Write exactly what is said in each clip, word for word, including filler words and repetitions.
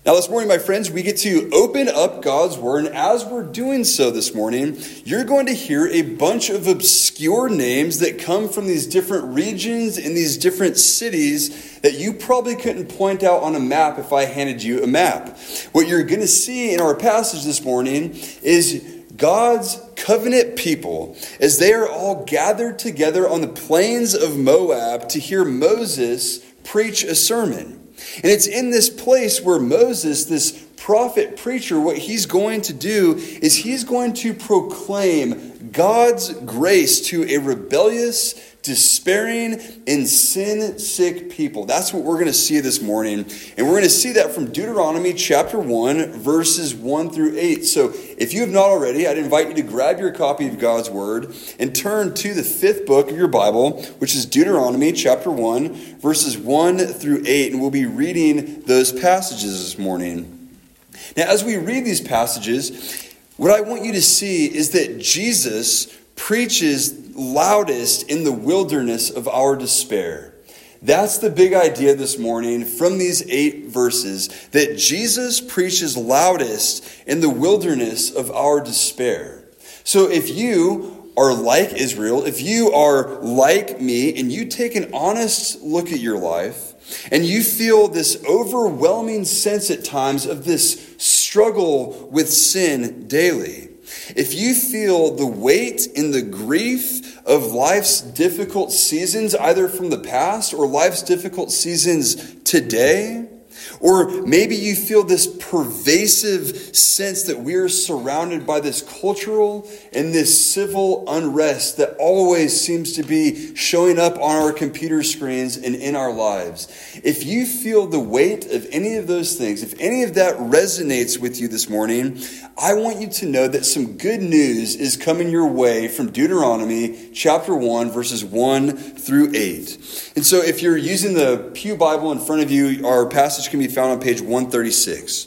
Now this morning, my friends, we get to open up God's Word, and as we're doing so this morning, you're going to hear a bunch of obscure names that come from these different regions and these different cities that you probably couldn't point out on a map if I handed you a map. What you're going to see in our passage this morning is God's covenant people as they are all gathered together on the plains of Moab to hear Moses preach a sermon. And it's in this place where Moses, this prophet preacher, what he's going to do is he's going to proclaim God's grace to a rebellious, despairing, and sin-sick people. That's what we're going to see this morning. And we're going to see that from Deuteronomy chapter one, verses one through eight. So if you have not already, I'd invite you to grab your copy of God's Word and turn to the fifth book of your Bible, which is Deuteronomy chapter one, verses one through eight. And we'll be reading those passages this morning. Now, as we read these passages, what I want you to see is that Jesus preaches loudest in the wilderness of our despair. That's the big idea this morning from these eight verses, that Jesus preaches loudest in the wilderness of our despair. So if you are like Israel, if you are like me, and you take an honest look at your life, and you feel this overwhelming sense at times of this struggle with sin daily, if you feel the weight and the grief of life's difficult seasons, either from the past or life's difficult seasons today, or maybe you feel this pervasive sense that we are surrounded by this cultural and this civil unrest that always seems to be showing up on our computer screens and in our lives. If you feel the weight of any of those things, if any of that resonates with you this morning, I want you to know that some good news is coming your way from Deuteronomy chapter one, verses one through eight. And so if you're using the Pew Bible in front of you, our passage can be found on page one thirty-six.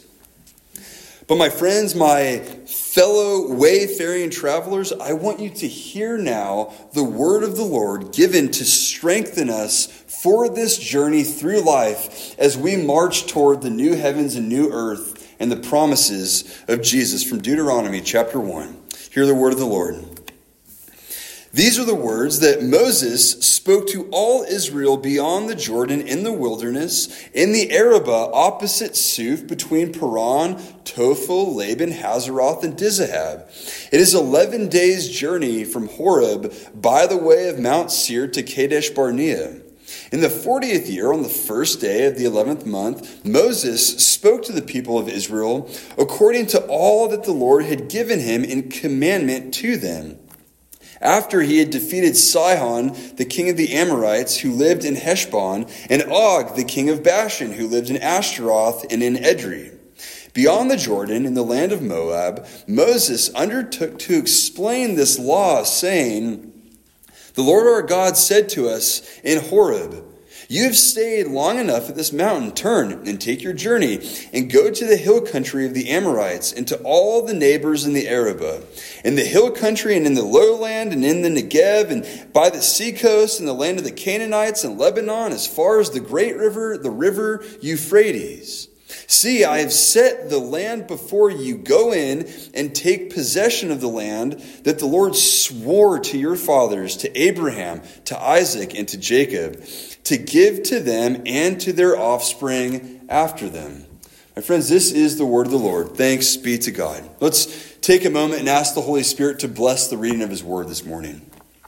But my friends, my fellow wayfaring travelers, I want you to hear now the word of the Lord given to strengthen us for this journey through life as we march toward the new heavens and new earth and the promises of Jesus from Deuteronomy chapter one. Hear the word of the Lord. These are the words that Moses spoke to all Israel beyond the Jordan in the wilderness, in the Arabah opposite Suf, between Paran, Tophel, Laban, Hazeroth, and Dizahab. It is eleven days' journey from Horeb by the way of Mount Seir to Kadesh Barnea. In the fortieth year, on the first day of the eleventh month, Moses spoke to the people of Israel according to all that the Lord had given him in commandment to them, after he had defeated Sihon, the king of the Amorites, who lived in Heshbon, and Og, the king of Bashan, who lived in Ashtaroth and in Edrei. Beyond the Jordan, in the land of Moab, Moses undertook to explain this law, saying, "The Lord our God said to us in Horeb, 'You have stayed long enough at this mountain. Turn and take your journey and go to the hill country of the Amorites and to all the neighbors in the Arabah, in the hill country and in the lowland and in the Negev and by the seacoast and the land of the Canaanites and Lebanon, as far as the great river, the river Euphrates. See, I have set the land before you. Go in and take possession of the land that the Lord swore to your fathers, to Abraham, to Isaac, and to Jacob, to give to them and to their offspring after them.'" My friends, this is the word of the Lord. Thanks be to God. Let's take a moment and ask the Holy Spirit to bless the reading of his word this morning.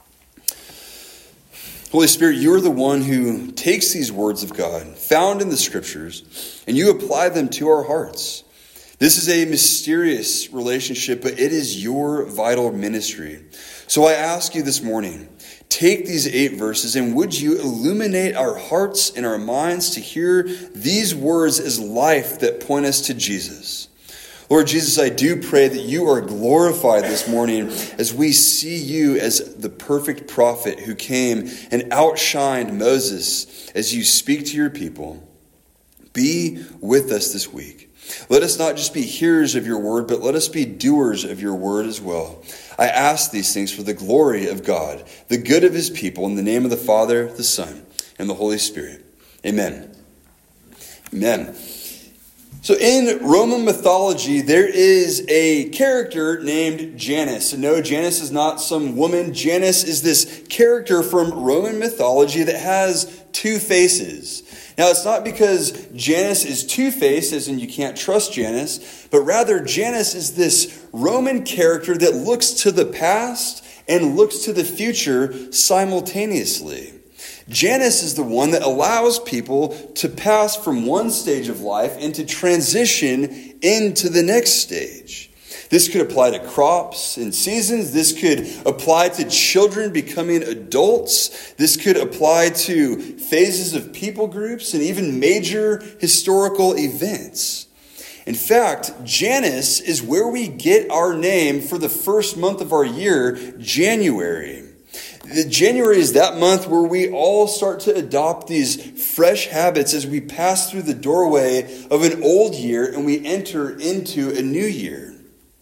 Holy Spirit, you are the one who takes these words of God, found in the Scriptures, and you apply them to our hearts. This is a mysterious relationship, but it is your vital ministry. So I ask you this morning, take these eight verses and would you illuminate our hearts and our minds to hear these words as life that point us to Jesus. Lord Jesus, I do pray that you are glorified this morning as we see you as the perfect prophet who came and outshined Moses as you speak to your people. Be with us this week. Let us not just be hearers of your word, but let us be doers of your word as well. I ask these things for the glory of God, the good of his people, in the name of the Father, the Son, and the Holy Spirit. Amen. Amen. So So in Roman mythology, there is a character named Janus. And no, Janus is not some woman. Janus is this character from Roman mythology that has two faces. Now, it's not because Janus is two-faced, as in you can't trust Janus, but rather Janus is this Roman character that looks to the past and looks to the future simultaneously. Janus is the one that allows people to pass from one stage of life and to transition into the next stage. This could apply to crops and seasons. This could apply to children becoming adults. This could apply to phases of people groups and even major historical events. In fact, Janus is where we get our name for the first month of our year, January. January is that month where we all start to adopt these fresh habits as we pass through the doorway of an old year and we enter into a new year.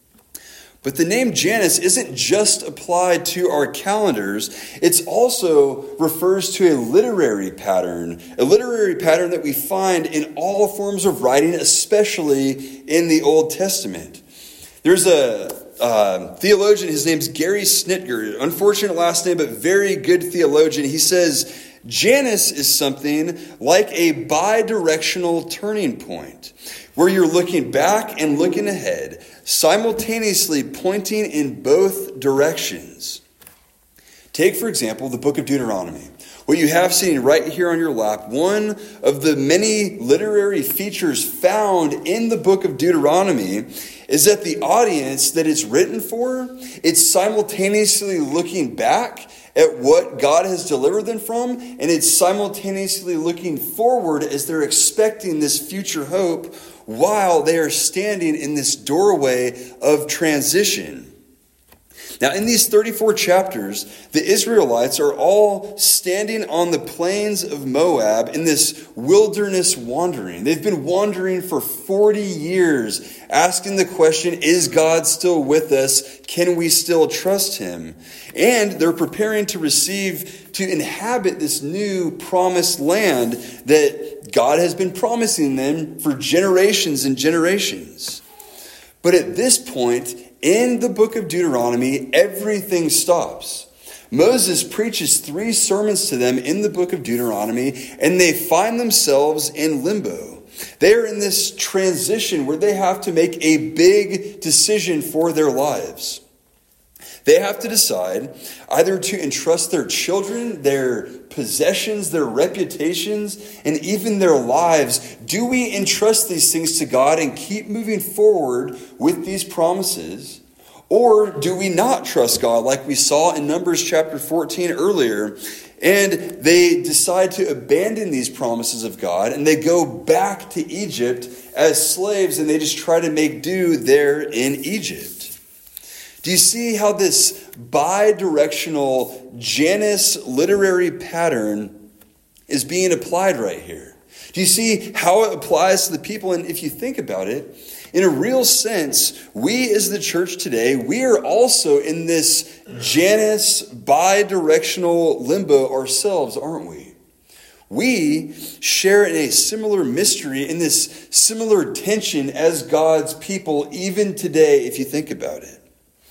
But the name Janus isn't just applied to our calendars. It also refers to a literary pattern, a literary pattern that we find in all forms of writing, especially in the Old Testament. There's a Uh, theologian, his name's Gary Snitger. Unfortunate last name, but very good theologian. He says, Janus is something like a bi-directional turning point, where you're looking back and looking ahead, simultaneously pointing in both directions. Take, for example, the book of Deuteronomy. What you have sitting right here on your lap, one of the many literary features found in the book of Deuteronomy is that the audience that it's written for, it's simultaneously looking back at what God has delivered them from, and it's simultaneously looking forward as they're expecting this future hope while they are standing in this doorway of transition. Now, in these thirty-four chapters, the Israelites are all standing on the plains of Moab in this wilderness wandering. They've been wandering for forty years, asking the question, is God still with us? Can we still trust him? And they're preparing to receive, to inhabit this new promised land that God has been promising them for generations and generations. But at this point, in the book of Deuteronomy, everything stops. Moses preaches three sermons to them in the book of Deuteronomy, and they find themselves in limbo. They are in this transition where they have to make a big decision for their lives. They have to decide either to entrust their children, their possessions, their reputations, and even their lives. Do we entrust these things to God and keep moving forward with these promises? Or do we not trust God like we saw in Numbers chapter fourteen earlier? And they decide to abandon these promises of God and they go back to Egypt as slaves and they just try to make do there in Egypt. Do you see how this bi-directional Janus literary pattern is being applied right here? Do you see how it applies to the people? And if you think about it, in a real sense, we as the church today, we are also in this Janus bi-directional limbo ourselves, aren't we? We share in a similar mystery, in this similar tension as God's people, even today, if you think about it.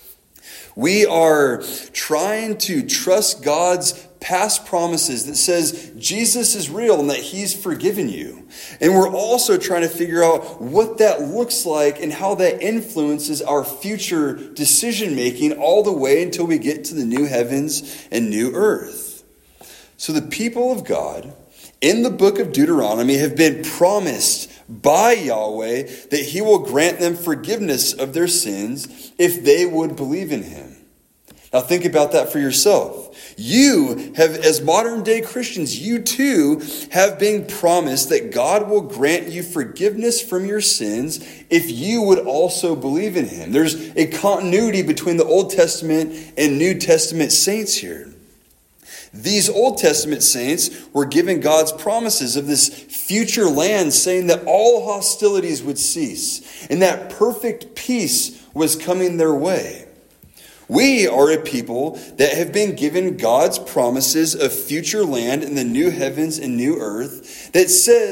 We are trying to trust God's past promises that says Jesus is real and that he's forgiven you. And we're also trying to figure out what that looks like and how that influences our future decision making all the way until we get to the new heavens and new earth. So the people of God in the book of Deuteronomy have been promised by Yahweh that he will grant them forgiveness of their sins if they would believe in him. Now think about that for yourself. You have, as modern day Christians, you too have been promised that God will grant you forgiveness from your sins if you would also believe in him. There's a continuity between the Old Testament and New Testament saints here. These Old Testament saints were given God's promises of this future land, saying that all hostilities would cease and that perfect peace was coming their way. We are a people that have been given God's promises of future land in the new heavens and new earth that says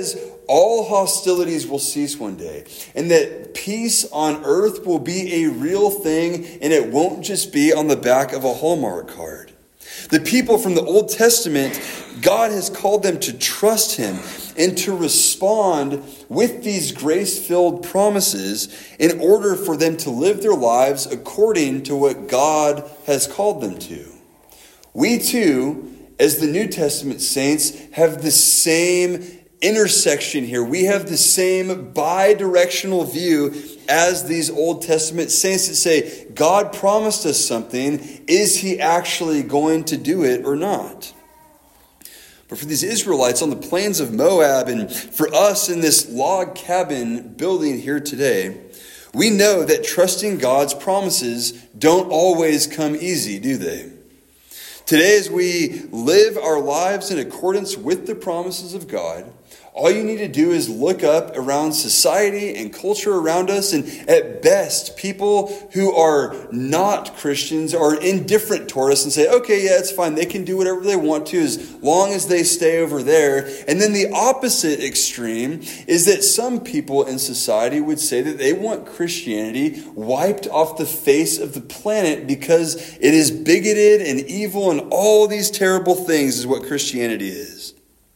all hostilities will cease one day, and that peace on earth will be a real thing, and it won't just be on the back of a Hallmark card. The people from the Old Testament, God has called them to trust him and to respond with these grace-filled promises in order for them to live their lives according to what God has called them to. We too, as the New Testament saints, have the same intersection here. We have the same bi-directional view as these Old Testament saints that say, God promised us something. Is he actually going to do it or not? But for these Israelites on the plains of Moab, and for us in this log cabin building here today, we know that trusting God's promises don't always come easy, do they? Today, as we live our lives in accordance with the promises of God, all you need to do is look up around society and culture around us, and at best, people who are not Christians are indifferent toward us and say, okay, yeah, it's fine. They can do whatever they want to as long as they stay over there. And then the opposite extreme is that some people in society would say that they want Christianity wiped off the face of the planet because it is bigoted and evil and all these terrible things is what Christianity is.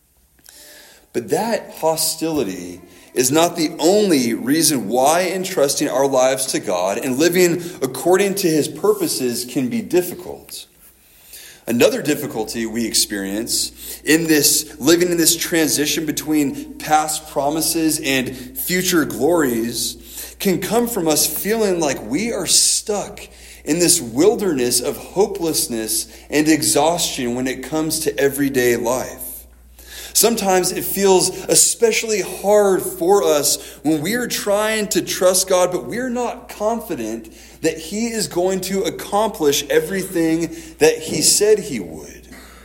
But that hostility is not the only reason why entrusting our lives to God and living according to his purposes can be difficult. Another difficulty we experience in this living in this transition between past promises and future glories can come from us feeling like we are stuck in this wilderness of hopelessness and exhaustion when it comes to everyday life. Sometimes it feels especially hard for us when we are trying to trust God, but we're not confident that he is going to accomplish everything that he said he would.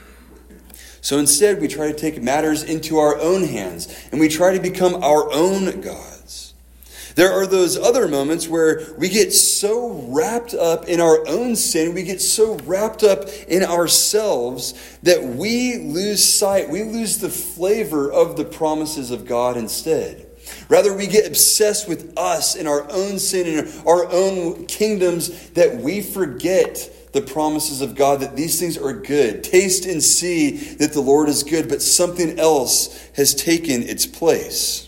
So instead, we try to take matters into our own hands, and we try to become our own gods. There are those other moments where we get so wrapped up in our own sin, we get so wrapped up in ourselves that we lose sight, we lose the flavor of the promises of God instead. Rather, we get obsessed with us and our own sin and our own kingdoms that we forget the promises of God, that these things are good. Taste and see that the Lord is good, but something else has taken its place.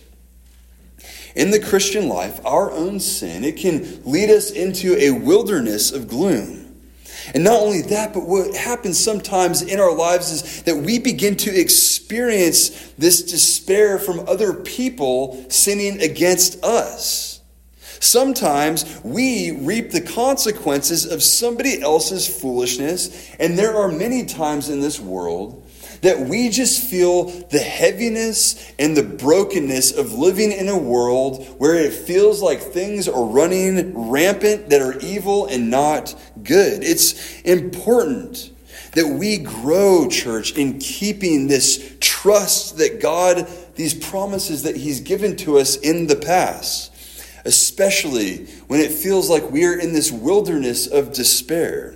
In the Christian life, our own sin, it can lead us into a wilderness of gloom. And not only that, but what happens sometimes in our lives is that we begin to experience this despair from other people sinning against us. Sometimes we reap the consequences of somebody else's foolishness, and there are many times in this world that we just feel the heaviness and the brokenness of living in a world where it feels like things are running rampant that are evil and not good. It's important that we grow, church, in keeping this trust that God, these promises that he's given to us in the past, especially when it feels like we are in this wilderness of despair.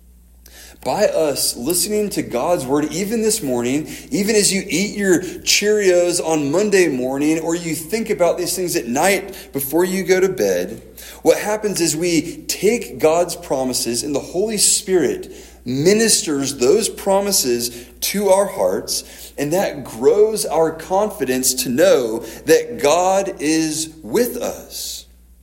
By us listening to God's word, even this morning, even as you eat your Cheerios on Monday morning, or you think about these things at night before you go to bed, what happens is we take God's promises and the Holy Spirit ministers those promises to our hearts, and that grows our confidence to know that God is with us.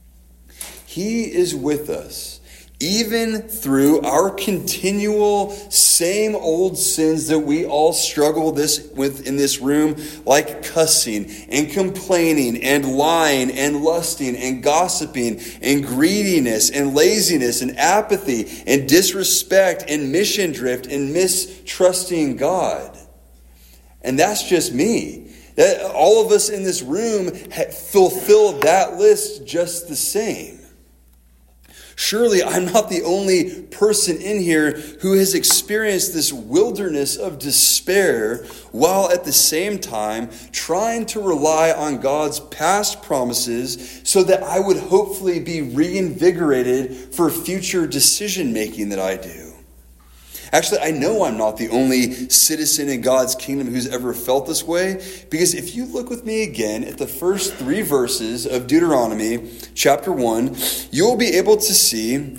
He is with us. Even through our continual same old sins that we all struggle this with in this room, like cussing and complaining and lying and lusting and gossiping and greediness and laziness and apathy and disrespect and mission drift and mistrusting God. And that's just me. That all of us in this room fulfill that list just the same. Surely I'm not the only person in here who has experienced this wilderness of despair while at the same time trying to rely on God's past promises so that I would hopefully be reinvigorated for future decision making that I do. Actually, I know I'm not the only citizen in God's kingdom who's ever felt this way, because if you look with me again at the first three verses of Deuteronomy chapter one, you'll be able to see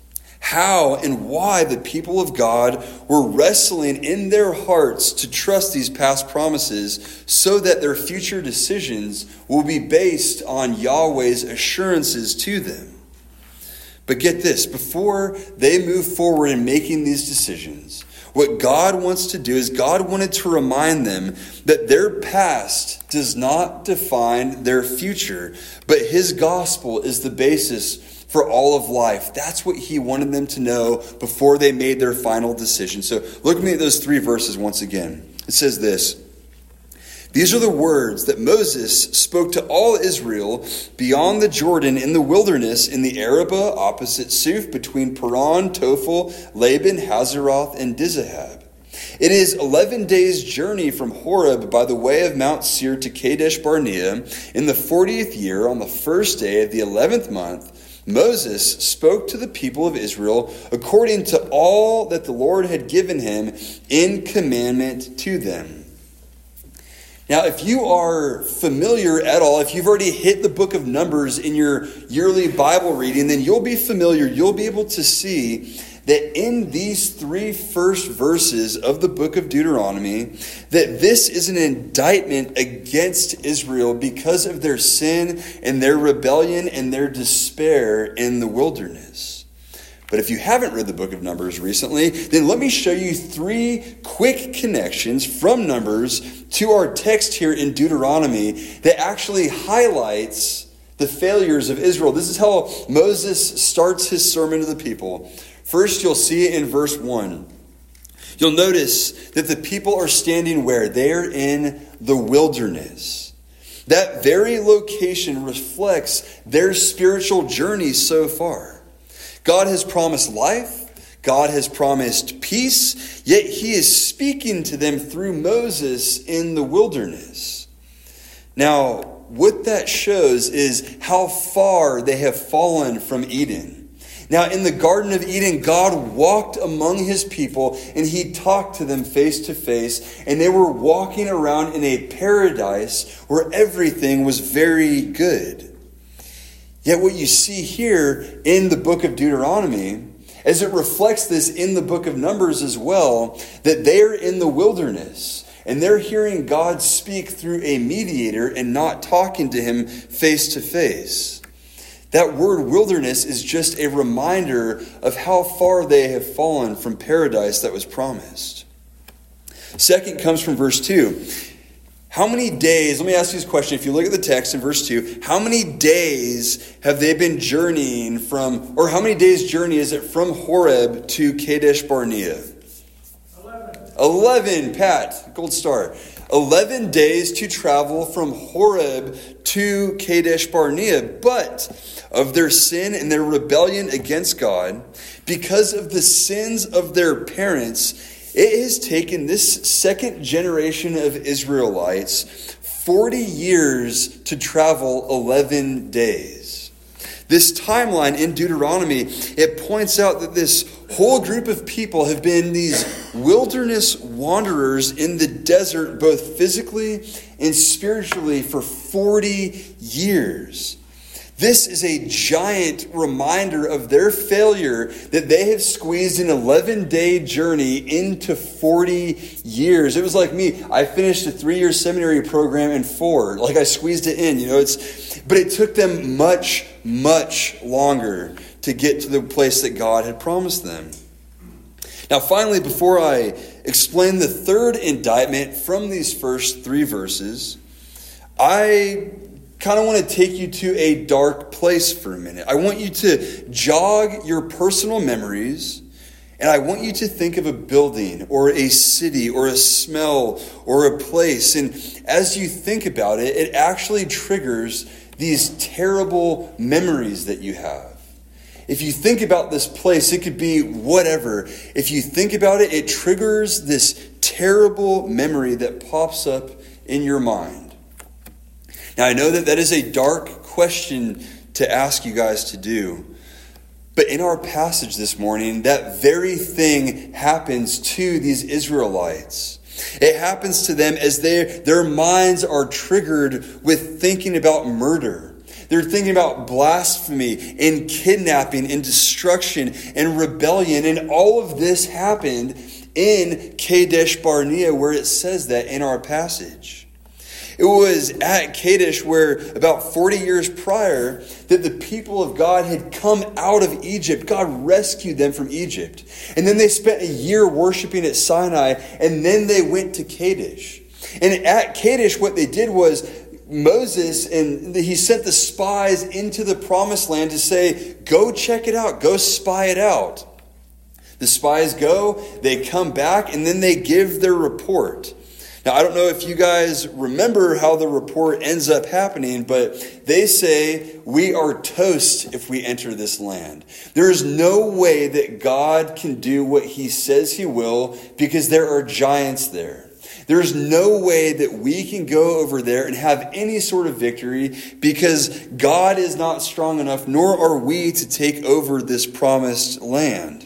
how and why the people of God were wrestling in their hearts to trust these past promises so that their future decisions will be based on Yahweh's assurances to them. But get this, before they move forward in making these decisions, what God wants to do is God wanted to remind them that their past does not define their future, but his gospel is the basis for all of life. That's what he wanted them to know before they made their final decision. So look at me at those three verses once again. It says this: "These are the words that Moses spoke to all Israel beyond the Jordan in the wilderness in the Arabah opposite Suf between Paran, Tophel, Laban, Hazeroth, and Dizahab. It is eleven days' journey from Horeb by the way of Mount Seir to Kadesh Barnea. In the fortieth year, on the first day of the eleventh month, Moses spoke to the people of Israel according to all that the Lord had given him in commandment to them." Now, if you are familiar at all, if you've already hit the book of Numbers in your yearly Bible reading, then you'll be familiar, you'll be able to see that in these three first verses of the book of Deuteronomy, that this is an indictment against Israel because of their sin and their rebellion and their despair in the wilderness. But if you haven't read the book of Numbers recently, then let me show you three quick connections from Numbers to our text here in Deuteronomy that actually highlights the failures of Israel. This is how Moses starts his sermon to the people. First, you'll see it in verse one. You'll notice that the people are standing where? They're in the wilderness. That very location reflects their spiritual journey so far. God has promised life. God has promised peace. Yet he is speaking to them through Moses in the wilderness. Now, what that shows is how far they have fallen from Eden. Now, in the Garden of Eden, God walked among his people and he talked to them face to face. And they were walking around in a paradise where everything was very good. Yet what you see here in the book of Deuteronomy, as it reflects this in the book of Numbers as well, that they're in the wilderness and they're hearing God speak through a mediator and not talking to him face to face. That word wilderness is just a reminder of how far they have fallen from paradise that was promised. Second comes from verse two. How many days, let me ask you this question. If you look at the text in verse two, how many days have they been journeying from, or how many days journey is it from Horeb to Kadesh Barnea? Eleven. Eleven, Pat, gold star. Eleven days to travel from Horeb to Kadesh Barnea. But of their sin and their rebellion against God, because of the sins of their parents, it has taken this second generation of Israelites forty years to travel eleven days. This timeline in Deuteronomy, it points out that this whole group of people have been these wilderness wanderers in the desert, both physically and spiritually, for forty years. This is a giant reminder of their failure that they have squeezed an eleven-day journey into forty years. It was like me. I finished a three-year seminary program in four. Like I squeezed it in, you know. It's, but it took them much, much longer to get to the place that God had promised them. Now, finally, before I explain the third indictment from these first three verses, I kind of want to take you to a dark place for a minute. I want you to jog your personal memories, and I want you to think of a building or a city or a smell or a place. And as you think about it, it actually triggers these terrible memories that you have. If you think about this place, it could be whatever. If you think about it, it triggers this terrible memory that pops up in your mind. Now, I know that that is a dark question to ask you guys to do, But in our passage this morning, that very thing happens to these Israelites. It happens to them as they, their minds are triggered with thinking about murder. They're thinking about blasphemy and kidnapping and destruction and rebellion. And all of this happened in Kadesh Barnea, where it says that in our passage. It was at Kadesh where about forty years prior that the people of God had come out of Egypt. God rescued them from Egypt. And then they spent a year worshiping at Sinai, and then they went to Kadesh. And at Kadesh, what they did was Moses, and he sent the spies into the promised land to say, go check it out, go spy it out. The spies go, they come back, and then they give their report. Now, I don't know if you guys remember how the report ends up happening, but they say, we are toast if we enter this land. There is no way that God can do what he says he will because there are giants there. There is no way that we can go over there and have any sort of victory because God is not strong enough, nor are we to take over this promised land.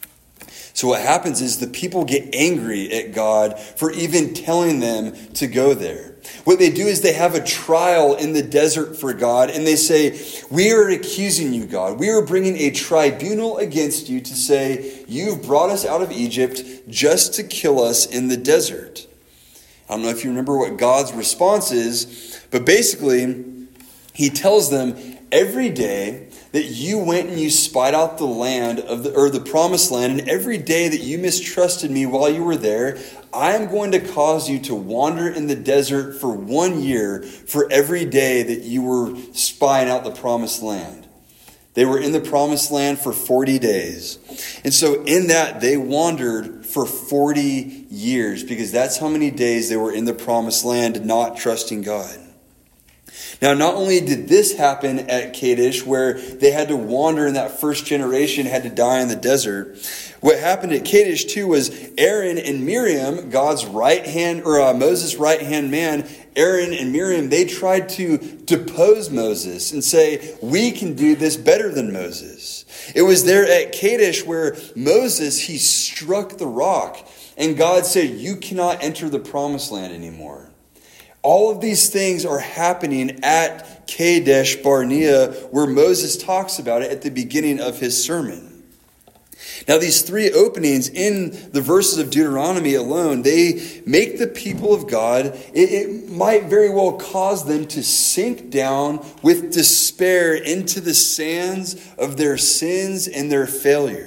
So what happens is the people get angry at God for even telling them to go there. What they do is they have a trial in the desert for God, and they say, we are accusing you, God. We are bringing a tribunal against you to say, you've brought us out of Egypt just to kill us in the desert. I don't know if you remember what God's response is, but basically, he tells them every day that you went and you spied out the land of the or the promised land, and every day that you mistrusted me while you were there, I am going to cause you to wander in the desert for one year for every day that you were spying out the promised land. They were in the promised land for forty days. And so in that, they wandered for forty years because that's how many days they were in the promised land not trusting God. Now, not only did this happen at Kadesh, where they had to wander in that first generation, had to die in the desert, what happened at Kadesh too was Aaron and Miriam, God's right hand, or uh, Moses' right hand man, Aaron and Miriam, they tried to depose Moses and say, we can do this better than Moses. It was there at Kadesh where Moses, he struck the rock, and God said, you cannot enter the promised land anymore. All of these things are happening at Kadesh Barnea, where Moses talks about it at the beginning of his sermon. Now, these three openings in the verses of Deuteronomy alone, they make the people of God, it, it might very well cause them to sink down with despair into the sands of their sins and their failures.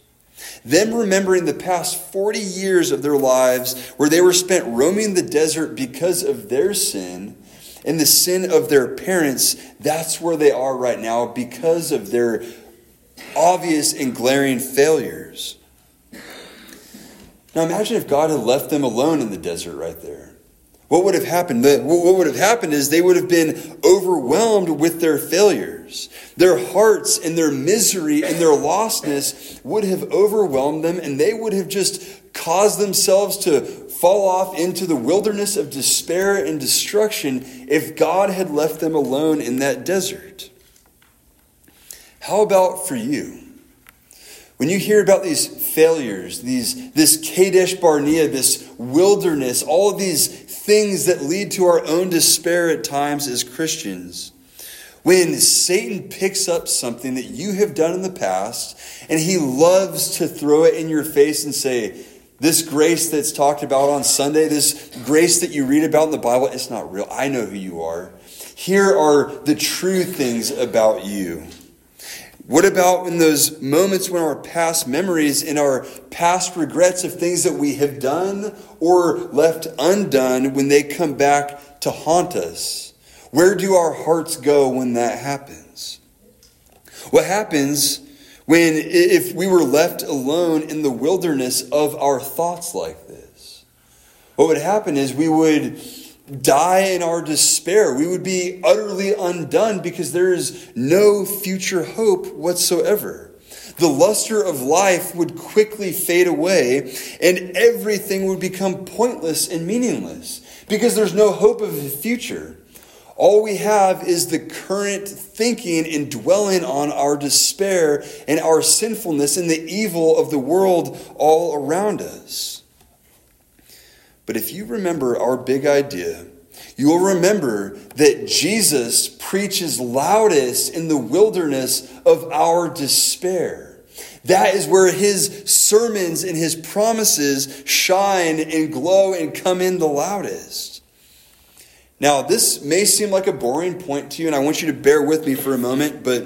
Them remembering the past forty years of their lives where they were spent roaming the desert because of their sin and the sin of their parents, that's where they are right now because of their obvious and glaring failures. Now imagine if God had left them alone in the desert right there. What would have happened? What would have happened is they would have been overwhelmed with their failures. Their hearts and their misery and their lostness would have overwhelmed them, and they would have just caused themselves to fall off into the wilderness of despair and destruction if God had left them alone in that desert. How about for you? When you hear about these failures, these this Kadesh Barnea, this wilderness, all of these things that lead to our own despair at times as Christians, when Satan picks up something that you have done in the past and he loves to throw it in your face and say, this grace that's talked about on Sunday, this grace that you read about in the Bible, it's not real. I know who you are. Here are the true things about you. What about in those moments when our past memories and our past regrets of things that we have done or left undone, when they come back to haunt us? Where do our hearts go when that happens? What happens when, if we were left alone in the wilderness of our thoughts like this? What would happen is we would die in our despair. We would be utterly undone because there is no future hope whatsoever. The luster of life would quickly fade away, and everything would become pointless and meaningless because there's no hope of a future. All we have is the current thinking and dwelling on our despair and our sinfulness and the evil of the world all around us. But if you remember our big idea, you will remember that Jesus preaches loudest in the wilderness of our despair. That is where his sermons and his promises shine and glow and come in the loudest. Now, this may seem like a boring point to you, and I want you to bear with me for a moment, but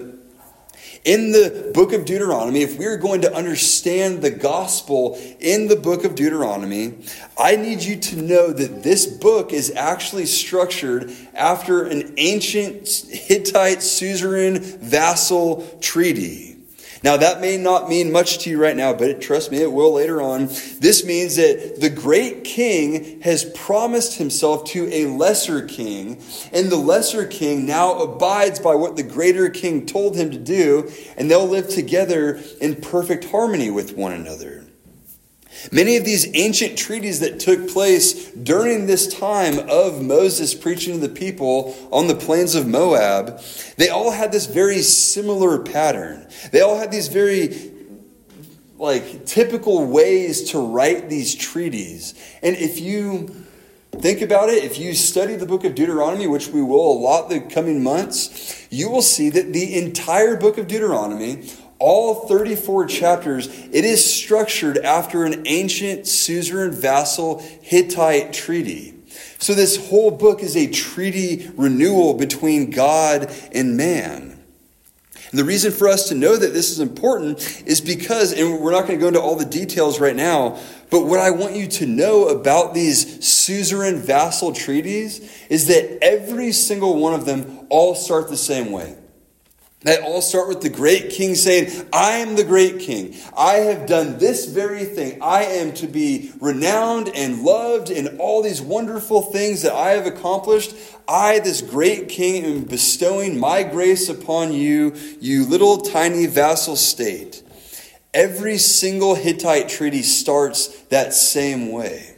in the book of Deuteronomy, if we are going to understand the gospel in the book of Deuteronomy, I need you to know that this book is actually structured after an ancient Hittite suzerain vassal treaty. Now, that may not mean much to you right now, but trust me, it will later on. This means that the great king has promised himself to a lesser king, and the lesser king now abides by what the greater king told him to do, and they'll live together in perfect harmony with one another. Many of these ancient treaties that took place during this time of Moses preaching to the people on the plains of Moab, they all had this very similar pattern. They all had these very like typical ways to write these treaties. And if you think about it, if you study the book of Deuteronomy, which we will a lot the coming months, you will see that the entire book of Deuteronomy, all thirty-four chapters, it is structured after an ancient suzerain vassal Hittite treaty. So this whole book is a treaty renewal between God and man. And the reason for us to know that this is important is because, and we're not going to go into all the details right now, but what I want you to know about these suzerain vassal treaties is that every single one of them all start the same way. They all start with the great king saying, I am the great king. I have done this very thing. I am to be renowned and loved in all these wonderful things that I have accomplished. I, this great king, am bestowing my grace upon you, you little tiny vassal state. Every single Hittite treaty starts that same way.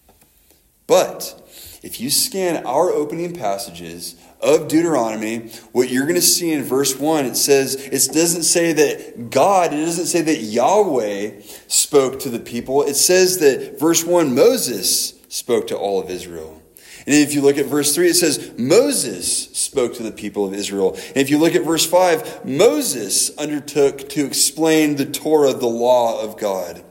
But if you scan our opening passages of Deuteronomy, what you're going to see in verse one, it says, it doesn't say that God, it doesn't say that Yahweh spoke to the people. It says that verse one, Moses spoke to all of Israel. And if you look at verse three, it says Moses spoke to the people of Israel. And if you look at verse five, Moses undertook to explain the Torah, the law of God,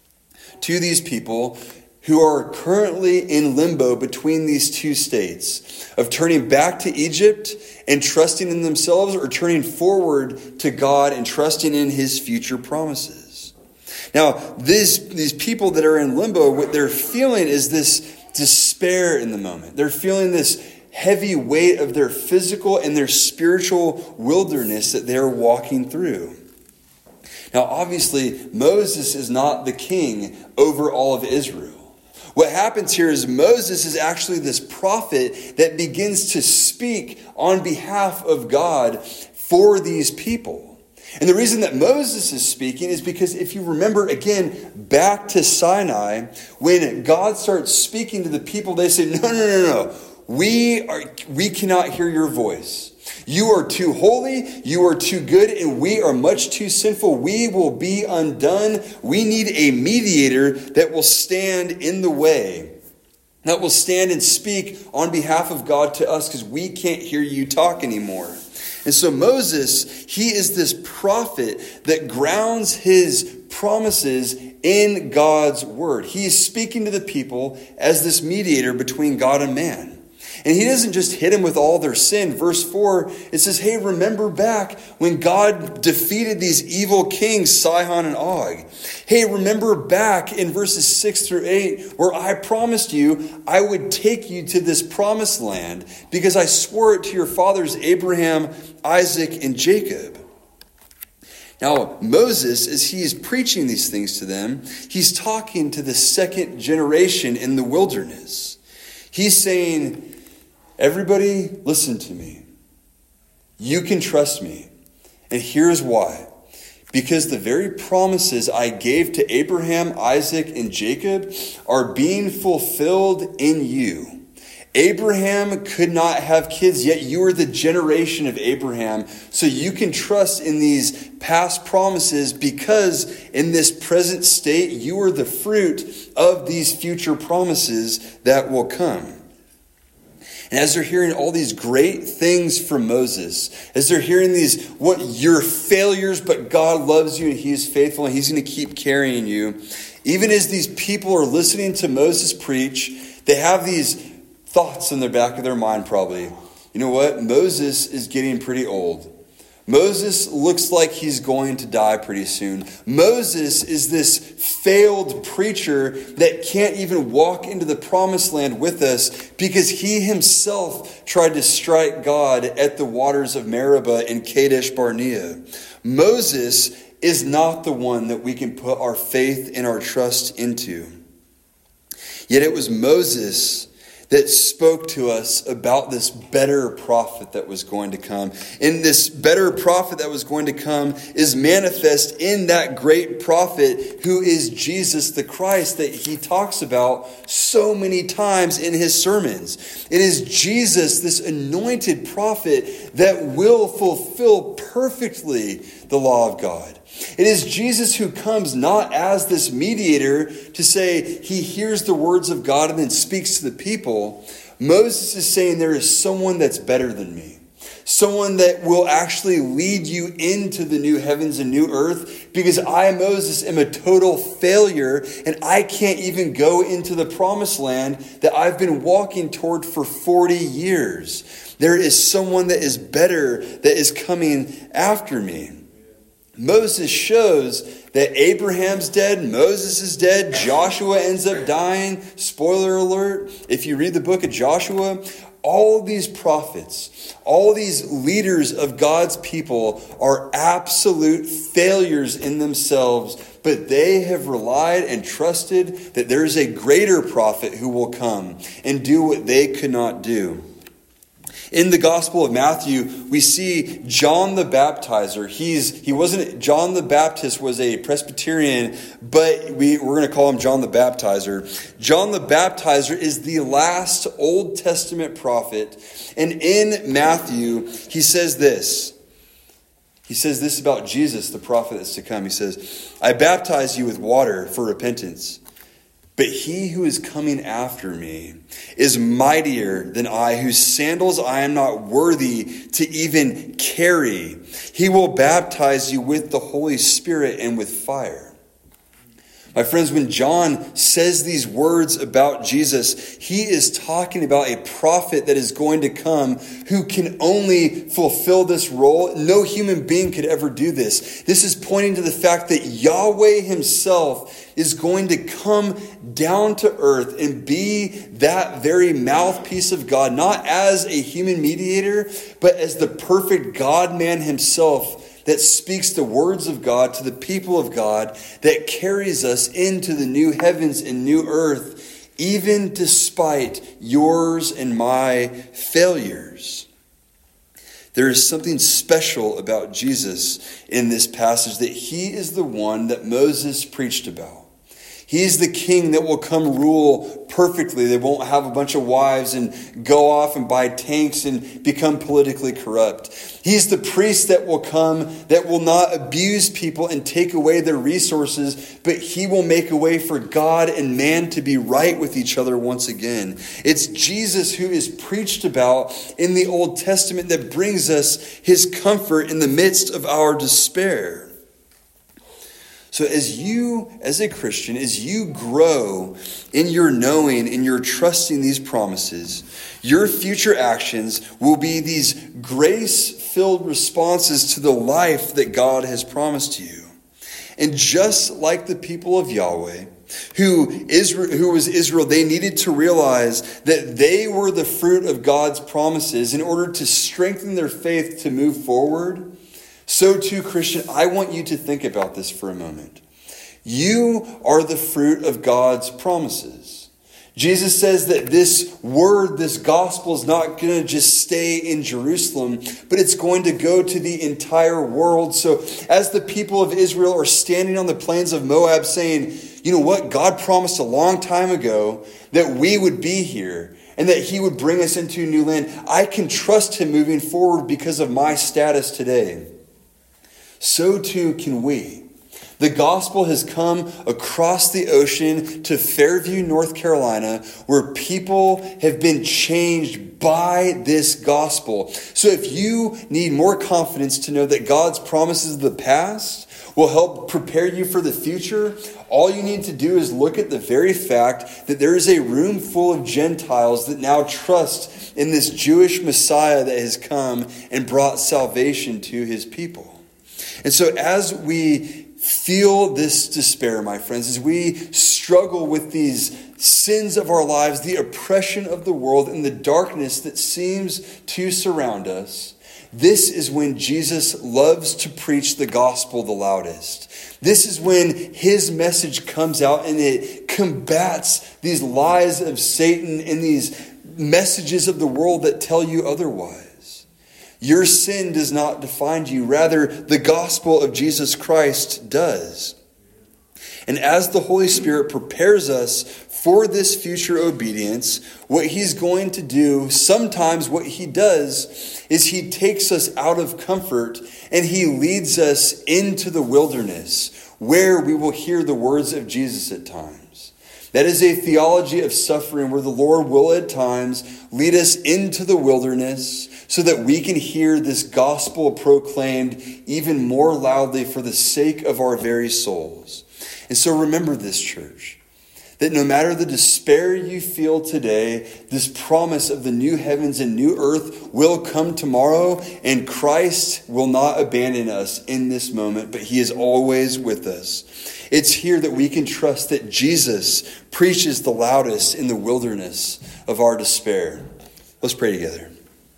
to these people who are currently in limbo between these two states of turning back to Egypt and trusting in themselves, or turning forward to God and trusting in his future promises. Now, these, these people that are in limbo, what they're feeling is this despair in the moment. They're feeling this heavy weight of their physical and their spiritual wilderness that they're walking through. Now, obviously, Moses is not the king over all of Israel. What happens here is Moses is actually this prophet that begins to speak on behalf of God for these people. And the reason that Moses is speaking is because if you remember again back to Sinai, when God starts speaking to the people, they say, no, no, no, no. We are, we cannot hear your voice. You are too holy, you are too good, and we are much too sinful. We will be undone. We need a mediator that will stand in the way, that will stand and speak on behalf of God to us, because we can't hear you talk anymore. And so Moses, he is this prophet that grounds his promises in God's word. He is speaking to the people as this mediator between God and man. And he doesn't just hit them with all their sin. Verse four, it says, hey, remember back when God defeated these evil kings, Sihon and Og. Hey, remember back in verses six through eight, where I promised you I would take you to this promised land because I swore it to your fathers, Abraham, Isaac, and Jacob. Now, Moses, as he is preaching these things to them, he's talking to the second generation in the wilderness. He's saying, everybody, listen to me. You can trust me. And here's why. Because the very promises I gave to Abraham, Isaac, and Jacob are being fulfilled in you. Abraham could not have kids, yet you are the generation of Abraham. So you can trust in these past promises because in this present state, you are the fruit of these future promises that will come. And as they're hearing all these great things from Moses, as they're hearing these, what your failures, but God loves you and he is faithful and he's going to keep carrying you. Even as these people are listening to Moses preach, they have these thoughts in the back of their mind probably. You know what? Moses is getting pretty old. Moses looks like he's going to die pretty soon. Moses is this failed preacher that can't even walk into the promised land with us because he himself tried to strike God at the waters of Meribah in Kadesh Barnea. Moses is not the one that we can put our faith and our trust into. Yet it was Moses that spoke to us about this better prophet that was going to come. And this better prophet that was going to come is manifest in that great prophet who is Jesus the Christ that he talks about so many times in his sermons. It is Jesus, this anointed prophet, that will fulfill perfectly the law of God. It is Jesus who comes not as this mediator to say he hears the words of God and then speaks to the people. Moses is saying there is someone that's better than me. Someone that will actually lead you into the new heavens and new earth because I, Moses, am a total failure and I can't even go into the promised land that I've been walking toward for forty years. There is someone that is better that is coming after me. Moses shows that Abraham's dead, Moses is dead, Joshua ends up dying. Spoiler alert, if you read the book of Joshua, all these prophets, all these leaders of God's people are absolute failures in themselves, but they have relied and trusted that there is a greater prophet who will come and do what they could not do. In the Gospel of Matthew, we see John the Baptizer. He's he wasn't John the Baptist was a Presbyterian, but we, we're going to call him John the Baptizer. John the Baptizer is the last Old Testament prophet. And in Matthew, he says this. He says this about Jesus, the prophet that's to come. He says, I baptize you with water for repentance. But he who is coming after me is mightier than I, whose sandals I am not worthy to even carry. He will baptize you with the Holy Spirit and with fire. My friends, when John says these words about Jesus, he is talking about a prophet that is going to come who can only fulfill this role. No human being could ever do this. This is pointing to the fact that Yahweh himself is going to come down to earth and be that very mouthpiece of God, not as a human mediator, but as the perfect God-man himself that speaks the words of God to the people of God, that carries us into the new heavens and new earth, even despite yours and my failures. There is something special about Jesus in this passage, that he is the one that Moses preached about. He is the king that will come rule perfectly. They won't have a bunch of wives and go off and buy tanks and become politically corrupt. He's the priest that will come that will not abuse people and take away their resources, but he will make a way for God and man to be right with each other once again. It's Jesus who is preached about in the Old Testament that brings us his comfort in the midst of our despair. So as you, as a Christian, as you grow in your knowing, in your trusting these promises, your future actions will be these grace-filled responses to the life that God has promised you. And just like the people of Yahweh, who Israel, who was Israel, they needed to realize that they were the fruit of God's promises in order to strengthen their faith to move forward. So too, Christian, I want you to think about this for a moment. You are the fruit of God's promises. Jesus says that this word, this gospel, is not going to just stay in Jerusalem, but it's going to go to the entire world. So as the people of Israel are standing on the plains of Moab saying, you know what, God promised a long time ago that we would be here, and that he would bring us into a new land. I can trust him moving forward because of my status today. So too can we. The gospel has come across the ocean to Fairview, North Carolina, where people have been changed by this gospel. So if you need more confidence to know that God's promises of the past will help prepare you for the future, all you need to do is look at the very fact that there is a room full of Gentiles that now trust in this Jewish Messiah that has come and brought salvation to his people. And so as we feel this despair, my friends, as we struggle with these sins of our lives, the oppression of the world, and the darkness that seems to surround us, this is when Jesus loves to preach the gospel the loudest. This is when his message comes out and it combats these lies of Satan and these messages of the world that tell you otherwise. Your sin does not define you. Rather, the gospel of Jesus Christ does. And as the Holy Spirit prepares us for this future obedience, what he's going to do, sometimes what he does, is he takes us out of comfort and he leads us into the wilderness, where we will hear the words of Jesus at times. That is a theology of suffering where the Lord will at times lead us into the wilderness so that we can hear this gospel proclaimed even more loudly for the sake of our very souls. And so remember this, church, that no matter the despair you feel today, this promise of the new heavens and new earth will come tomorrow, and Christ will not abandon us in this moment, but he is always with us. It's here that we can trust that Jesus preaches the loudest in the wilderness of our despair. Let's pray together.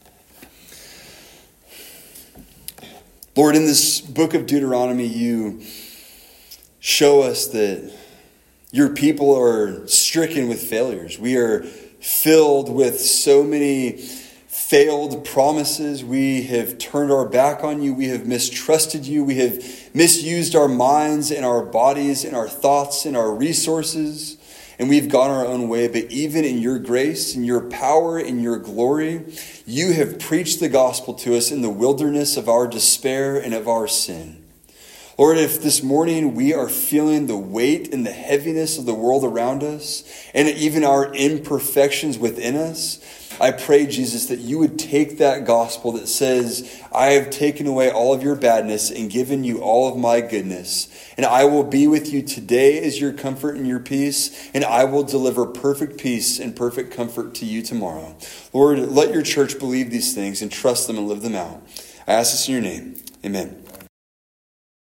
Lord, in this book of Deuteronomy, you show us that your people are stricken with failures. We are filled with so many failed promises. We have turned our back on you. We have mistrusted you. We have misused our minds and our bodies and our thoughts and our resources. And we've gone our own way. But even in your grace and your power and your glory, you have preached the gospel to us in the wilderness of our despair and of our sin. Lord, if this morning we are feeling the weight and the heaviness of the world around us and even our imperfections within us, I pray, Jesus, that you would take that gospel that says, I have taken away all of your badness and given you all of my goodness. And I will be with you today as your comfort and your peace. And I will deliver perfect peace and perfect comfort to you tomorrow. Lord, let your church believe these things and trust them and live them out. I ask this in your name. Amen.